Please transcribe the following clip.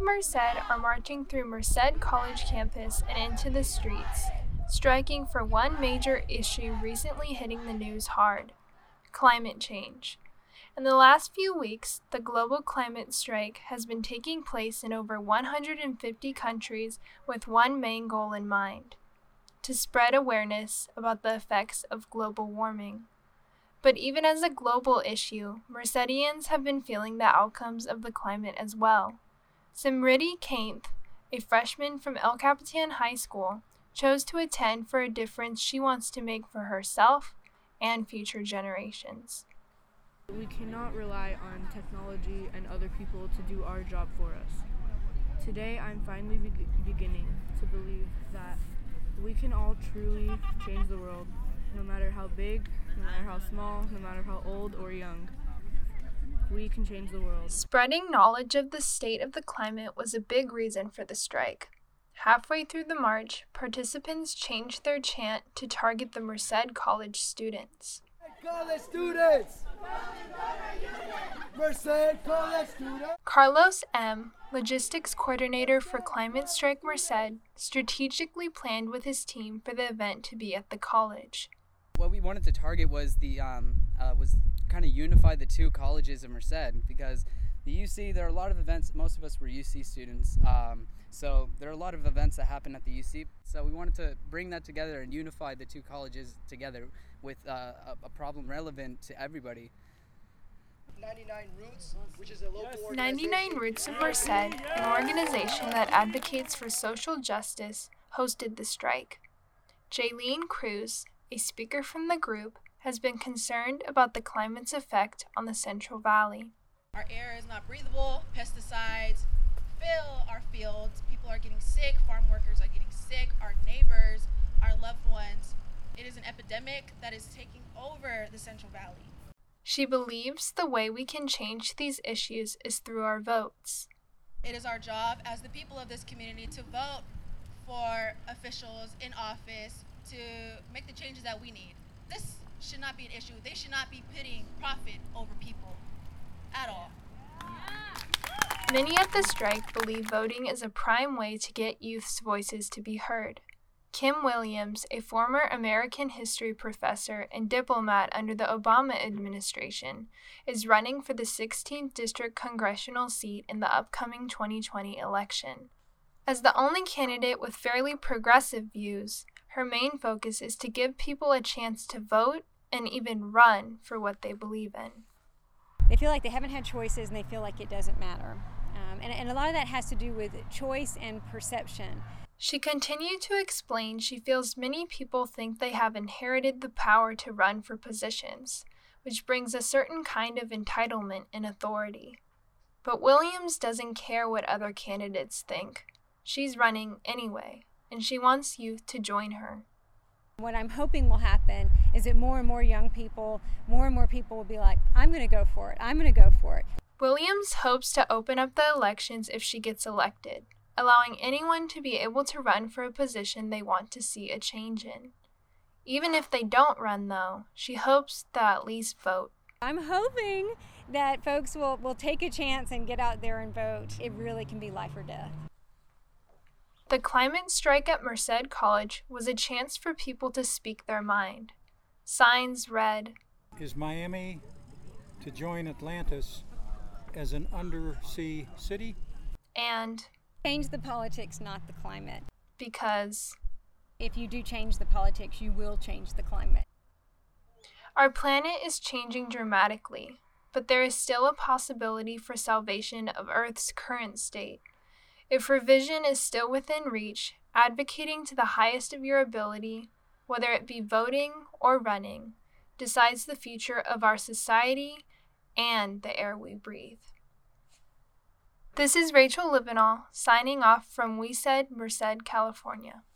Merced are marching through Merced College campus and into the streets, striking for one major issue recently hitting the news hard: climate change. In the last few weeks, the global climate strike has been taking place in over 150 countries with one main goal in mind: to spread awareness about the effects of global warming. But even as a global issue, Mercedians have been feeling the outcomes of the climate as well. Simriti Kainth, a freshman from El Capitan High School, chose to attend for a difference she wants to make for herself and future generations. We cannot rely on technology and other people to do our job for us. Today, I'm finally beginning to believe that we can all truly change the world, no matter how big, no matter how small, no matter how old or young. We can change the world. Spreading knowledge of the state of the climate was a big reason for the strike. Halfway through the march, participants changed their chant to target the Merced College students. College students! Merced College students! Carlos M., logistics coordinator for Climate Strike Merced, strategically planned with his team for the event to be at the college. What we wanted to target was was kind of unify the two colleges of Merced, because the UC, there are a lot of events. Most of us were UC students, so there are a lot of events that happen at the UC. So we wanted to bring that together and unify the two colleges together with a problem relevant to everybody. 99 Roots, which is a local organization. 99 Roots of Merced, an organization that advocates for social justice, hosted the strike. Jaylene Cruz, a speaker from the group, has been concerned about the climate's effect on the Central Valley. Our air is not breathable, pesticides fill our fields, people are getting sick, farm workers are getting sick, our neighbors, our loved ones. It is an epidemic that is taking over the Central Valley. She believes the way we can change these issues is through our votes. It is our job as the people of this community to vote for officials in office to make the changes that we need. This should not be an issue. They should not be putting profit over people at all. Many at the strike believe voting is a prime way to get youth's voices to be heard. Kim Williams, a former American history professor and diplomat under the Obama administration, is running for the 16th District congressional seat in the upcoming 2020 election. As the only candidate with fairly progressive views, her main focus is to give people a chance to vote and even run for what they believe in. They feel like they haven't had choices and they feel like it doesn't matter. And a lot of that has to do with choice and perception. She continued to explain she feels many people think they have inherited the power to run for positions, which brings a certain kind of entitlement and authority. But Williams doesn't care what other candidates think. She's running anyway, and she wants youth to join her. What I'm hoping will happen is that more and more young people, more and more people will be like, I'm going to go for it, I'm going to go for it. Williams hopes to open up the elections if she gets elected, allowing anyone to be able to run for a position they want to see a change in. Even if they don't run, though, she hopes they'll at least vote. I'm hoping that folks will take a chance and get out there and vote. It really can be life or death. The climate strike at Merced College was a chance for people to speak their mind. Signs read, "Is Miami to join Atlantis as an undersea city?" and change the politics, not the climate. Because if you do change the politics, you will change the climate. Our planet is changing dramatically, but there is still a possibility for salvation of Earth's current state. If revision is still within reach, advocating to the highest of your ability, whether it be voting or running, decides the future of our society and the air we breathe. This is Rachel Livenall signing off from We Said, Merced, California.